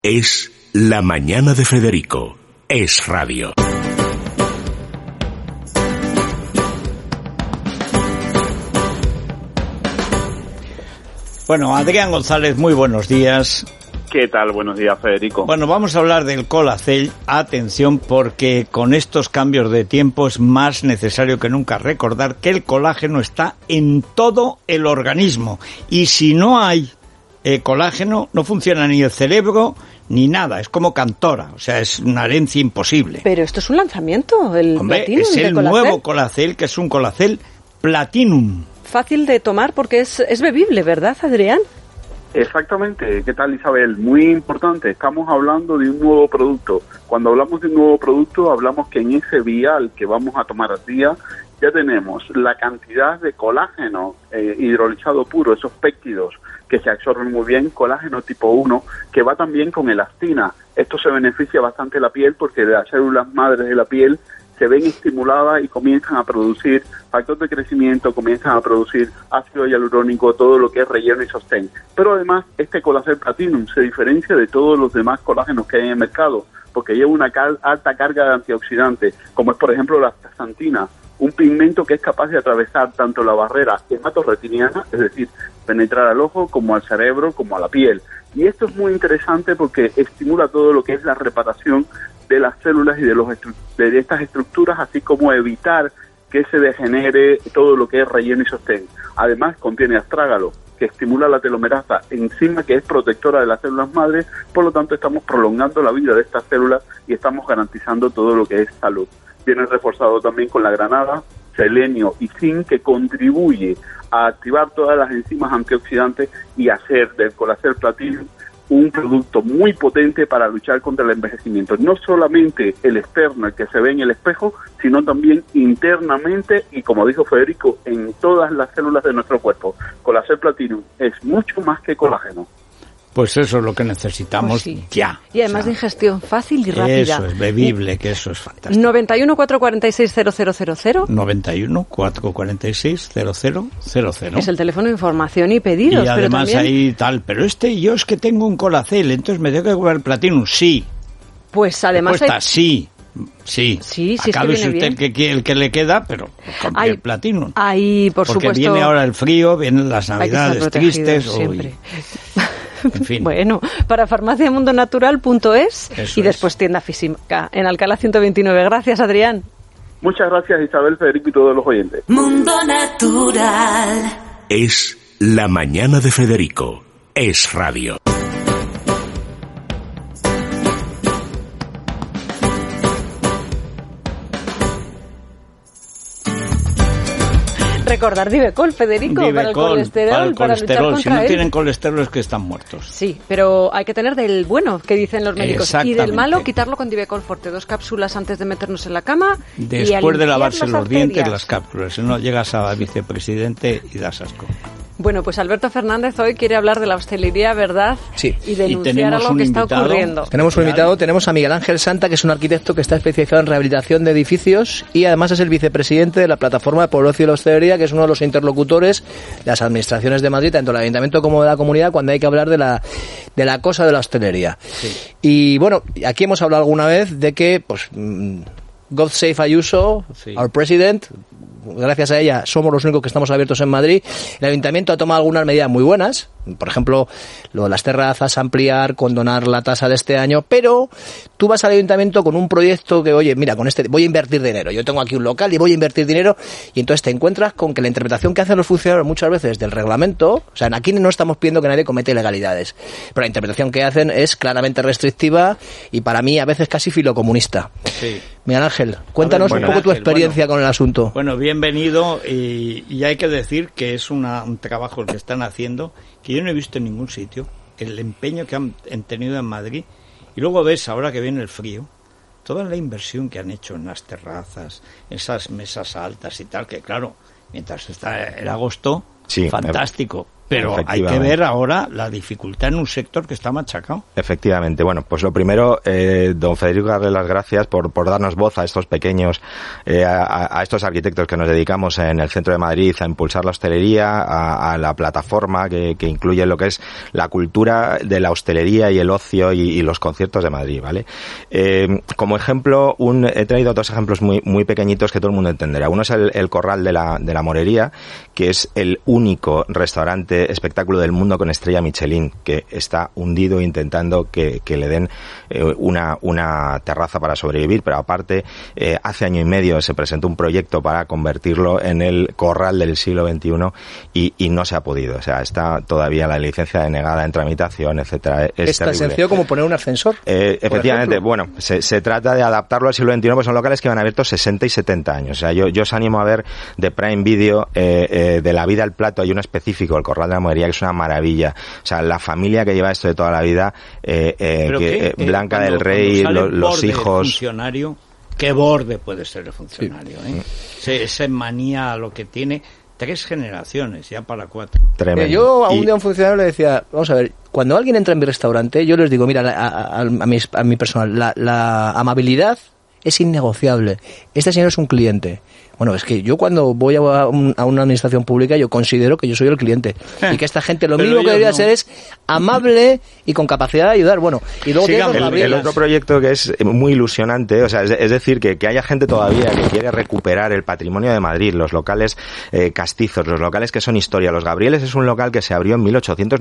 Es La Mañana de Federico. Es radio. Bueno, Adrián González, muy buenos días. ¿Qué tal? Buenos días, Federico. Bueno, vamos a hablar del Colacel. Atención, porque con estos cambios de tiempo es más necesario que nunca recordar que el colágeno está en todo el organismo. Y si no hay colágeno, no funciona ni el cerebro ni nada. Es como Cantora, o sea, es una herencia imposible. Pero esto es un lanzamiento, el Platinum es el de Colacel. nuevo Colacel, que es un Colacel Platinum. Fácil de tomar porque es bebible, ¿verdad, Adrián? Exactamente. ¿Qué tal, Isabel? Muy importante. Estamos hablando de un nuevo producto. Cuando hablamos de un nuevo producto, hablamos que en ese vial que vamos a tomar al día ya tenemos la cantidad de colágeno hidrolizado puro, esos péptidos que se absorben muy bien, colágeno tipo 1, que va también con elastina. Esto se beneficia bastante la piel porque las células madres de la piel se ven estimuladas y comienzan a producir factor de crecimiento, comienzan a producir ácido hialurónico, todo lo que es relleno y sostén. Pero además, este Colacel Platinum se diferencia de todos los demás colágenos que hay en el mercado, porque lleva una alta carga de antioxidantes, como es, por ejemplo, la astaxantina, un pigmento que es capaz de atravesar tanto la barrera hematorretiniana, es decir, penetrar al ojo, como al cerebro, como a la piel. Y esto es muy interesante porque estimula todo lo que es la reparación de las células y de estas estructuras, así como evitar que se degenere todo lo que es relleno y sostén. Además, contiene astrágalo, que estimula la telomerasa, enzima que es protectora de las células madres, por lo tanto estamos prolongando la vida de estas células y estamos garantizando todo lo que es salud. Viene reforzado también con la granada, selenio y zinc, que contribuye a activar todas las enzimas antioxidantes y hacer del Colacel Platinum un producto muy potente para luchar contra el envejecimiento. No solamente el externo, el que se ve en el espejo, sino también internamente y, como dijo Federico, en todas las células de nuestro cuerpo. Colacel Platinum es mucho más que colágeno. Pues eso es lo que necesitamos, pues sí, ya. Y además de ingestión fácil y rápida. Eso es bebible, que eso es fantástico. 91 446 0000. 91 446 0000. Es el teléfono de información y pedidos. Y además pero también... ahí tal, pero yo es que tengo un Colacel, entonces me tengo que comprar el Platinum, sí. Pues además cuesta, sí. Sí, acabe es usted el que le queda, pero compre el Platinum. Ahí, por porque supuesto. Viene ahora el frío, vienen las navidades tristes. Siempre. En fin. Bueno, para farmaciamundonatural.es y después tienda física en Alcalá 129. Gracias, Adrián. Muchas gracias, Isabel, Federico y todos los oyentes. Mundo Natural. Es La Mañana de Federico. Es radio. Recordar Divecol, Federico, Divecol, para el colesterol, para luchar contra si no él. tienen colesterol es que están muertos. Sí, pero hay que tener del bueno, que dicen los médicos, y del malo quitarlo con Divecol Forte, 2 cápsulas antes de meternos en la cama. Después de lavarse los dientes, arterias. las cápsulas, si no llegas a vicepresidente y das asco. Bueno, pues Alberto Fernández hoy quiere hablar de la hostelería, ¿verdad? Sí. Y denunciar algo que está ocurriendo. Tenemos un invitado, tenemos a Miguel Ángel Santa, que es un arquitecto que está especializado en rehabilitación de edificios y además es el vicepresidente de la plataforma de Pueblo y la Hostelería, que es uno de los interlocutores de las administraciones de Madrid, tanto del Ayuntamiento como de la comunidad, cuando hay que hablar de la cosa de la hostelería. Sí. Y bueno, aquí hemos hablado alguna vez de que, pues, God save Ayuso, sí, our president. Gracias a ella somos los únicos que estamos abiertos en Madrid. El Ayuntamiento ha tomado algunas medidas muy buenas, por ejemplo, lo de las terrazas, ampliar, condonar la tasa de este año, pero tú vas al Ayuntamiento con un proyecto que, oye, mira, con este voy a invertir dinero, yo tengo aquí un local y voy a invertir dinero, y entonces te encuentras con que la interpretación que hacen los funcionarios muchas veces del reglamento, o sea, aquí no estamos pidiendo que nadie cometa ilegalidades, pero la interpretación que hacen es claramente restrictiva y para mí a veces casi filocomunista. Sí. Miguel Ángel, cuéntanos un poco tu experiencia con el asunto. Bueno, bienvenido, y hay que decir que es un trabajo que están haciendo que yo no he visto en ningún sitio, el empeño que han tenido en Madrid, y luego ves ahora que viene el frío, toda la inversión que han hecho en las terrazas, esas mesas altas y tal, que claro, mientras está el agosto, sí, fantástico. Pero hay que ver ahora la dificultad en un sector que está machacado. Efectivamente. Bueno, pues lo primero, don Federico, darle las gracias por darnos voz a estos pequeños, a estos arquitectos que nos dedicamos en el centro de Madrid a impulsar la hostelería, a la plataforma que incluye lo que es la cultura de la hostelería y el ocio y los conciertos de Madrid, ¿vale? Como ejemplo, he traído dos ejemplos muy pequeñitos que todo el mundo entenderá. Uno es el Corral de la Morería, que es el único restaurante espectáculo del mundo con estrella Michelin, que está hundido intentando que le den una terraza para sobrevivir, pero aparte hace año y medio se presentó un proyecto para convertirlo en el corral del siglo XXI y no se ha podido. O sea, está todavía la licencia denegada en tramitación, etcétera. Es tan sencillo como poner un ascensor. Efectivamente, bueno, se trata de adaptarlo al siglo XXI, pues son locales que van abiertos 60 y 70 años. O sea, yo os animo a ver de Prime Video de La Vida al Plato. Hay uno específico, el Corral de la Morería, que es una maravilla. O sea, la familia que lleva esto de toda la vida, Blanca del Rey, los hijos. Funcionario, ¿qué borde puede ser el funcionario? Sí. Esa manía lo que tiene 3 generaciones, ya para 4. Tremendo. Yo a un día a un funcionario le decía, vamos a ver, cuando alguien entra en mi restaurante, yo les digo, mira, a mi personal, la amabilidad es innegociable. Este señor es un cliente. Bueno, es que yo cuando voy a una administración pública, yo considero que yo soy el cliente. Y que esta gente lo mínimo que debería ser es amable y con capacidad de ayudar. Bueno, y luego el otro proyecto que es muy ilusionante, o sea, es decir, que haya gente todavía que quiere recuperar el patrimonio de Madrid, los locales castizos, los locales que son historia. Los Gabrieles es un local que se abrió en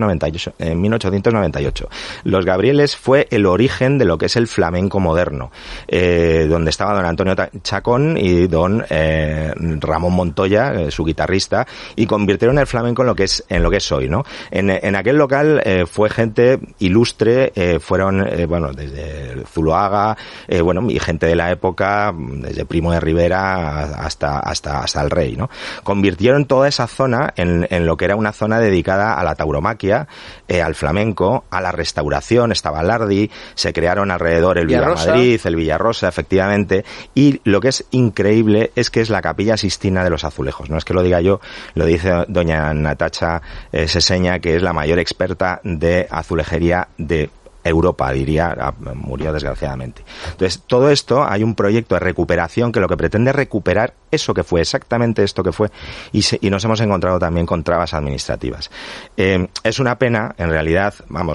1898. Los Gabrieles fue el origen de lo que es el flamenco moderno, donde estaba don Antonio Chacón y don Ramón Montoya, su guitarrista, y convirtieron el flamenco en lo que es hoy, ¿no? En aquel local fue gente ilustre, fueron desde Zuloaga, y gente de la época, desde Primo de Rivera hasta el Rey, ¿no? Convirtieron toda esa zona en lo que era una zona dedicada a la tauromaquia, al flamenco, a la restauración. Estaba Lardi, se crearon alrededor el Viva Madrid, el Villarrosa, efectivamente, y lo que es increíble es que es la Capilla Sixtina de los Azulejos. No es que lo diga yo, lo dice doña Natacha Seseña, que es la mayor experta de azulejería de Europa, diría, murió desgraciadamente. Entonces, todo esto, hay un proyecto de recuperación que lo que pretende es recuperar eso que fue, exactamente esto que fue, y nos hemos encontrado también con trabas administrativas. Es una pena, en realidad,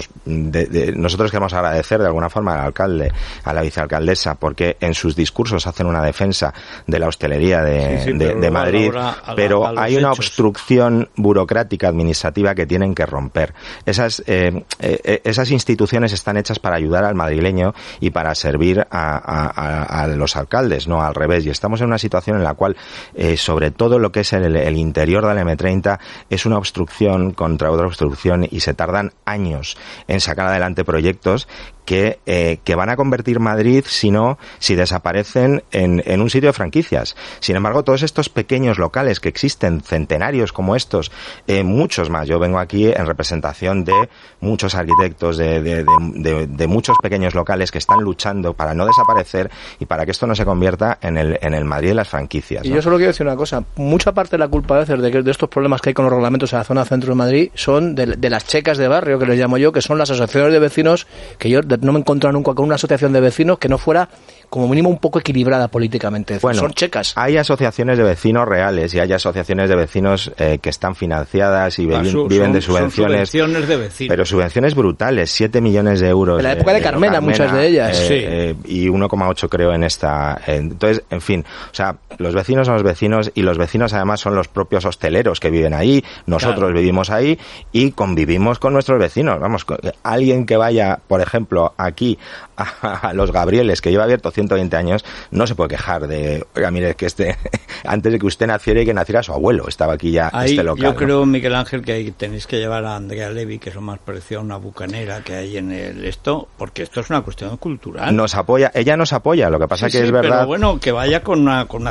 nosotros queremos agradecer de alguna forma al alcalde, a la vicealcaldesa, porque en sus discursos hacen una defensa de la hostelería de Madrid, pero hay una obstrucción burocrática administrativa que tienen que romper. Esas instituciones están hechas para ayudar al madrileño y para servir a los alcaldes, no al revés. Y estamos en una situación en la cual, sobre todo lo que es el interior del M30, es una obstrucción contra otra obstrucción y se tardan años en sacar adelante proyectos que van a convertir Madrid, si desaparecen, en un sitio de franquicias. Sin embargo, todos estos pequeños locales que existen, centenarios como estos, muchos más. Yo vengo aquí en representación de muchos arquitectos, de muchos pequeños locales que están luchando para no desaparecer y para que esto no se convierta en el Madrid de las franquicias, ¿no? Y yo solo quiero decir una cosa. Mucha parte de la culpa a veces de estos problemas que hay con los reglamentos en la zona centro de Madrid son de las checas de barrio, que les llamo yo, que son las asociaciones de vecinos, que yo no me he encontrado nunca con una asociación de vecinos que no fuera como mínimo un poco equilibrada políticamente. Bueno, son checas. Hay asociaciones de vecinos reales y hay asociaciones de vecinos que están financiadas y viven de subvenciones. Son subvenciones de vecinos. Pero subvenciones brutales, 7 millones de euros. En la época de Carmena, muchas de ellas. Y 1,8 creo en esta. Entonces, en fin, o sea, los vecinos son los vecinos y los vecinos además son los propios hosteleros que viven ahí. Nosotros vivimos ahí y convivimos con nuestros vecinos. Vamos, alguien que vaya, por ejemplo, aquí a los Gabrieles, que lleva abierto 120 años, no se puede quejar de, oiga, mire, que antes de que usted naciera y que naciera su abuelo, estaba aquí ya este local. Yo creo, Miguel Ángel, que tenéis que llevar a Andrea Levy, que es lo más parecido a una bucanera que hay en porque esto es una cuestión cultural. Ella nos apoya, lo que pasa que es verdad. Pero bueno, que vaya con una cimitarra.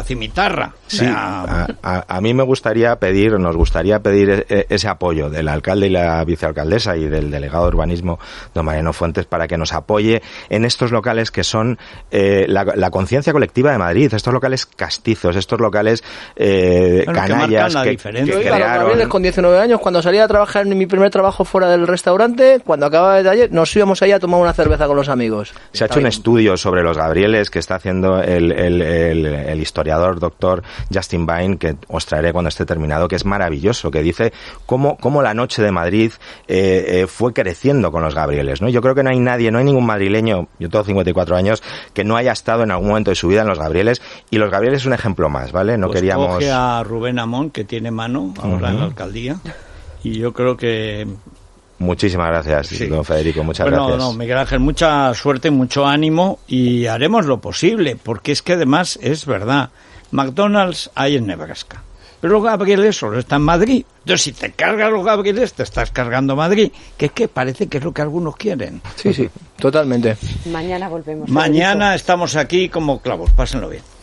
pizarra. Sí, a mí nos gustaría pedir ese apoyo del alcalde y la vicealcaldesa y del delegado de urbanismo, don Mariano Fuentes, para que nos apoye en estos locales que son la conciencia colectiva de Madrid, estos locales castizos, estos locales canallas que crearon. Con 19 años, cuando salía a trabajar en mi primer trabajo fuera del restaurante, cuando acababa el taller, nos íbamos ahí a tomar una cerveza con los amigos. Se ha hecho un estudio sobre los Gabrieles que está haciendo el historiador doctor Justin Vine, que os traeré cuando esté terminado, que es maravilloso, que dice cómo la noche de Madrid fue creciendo con los Gabrieles, ¿no? Yo creo que no hay ningún madrileño, yo tengo 54 años, que no haya estado en algún momento de su vida en los Gabrieles, y los Gabrieles es un ejemplo más, ¿vale? No queríamos... Coge a Rubén Amón, que tiene mano ahora en la alcaldía, y yo creo que... Muchísimas gracias, don Federico, muchas gracias. No, Miguel Ángel, mucha suerte, mucho ánimo, y haremos lo posible, porque es que además es verdad, McDonald's hay en Nebraska, pero los Gabrieles solo están en Madrid. Entonces, si te cargas los Gabrieles, te estás cargando Madrid, que es que parece que es lo que algunos quieren. Sí, totalmente. Mañana volvemos. Mañana estamos aquí como clavos, pásenlo bien.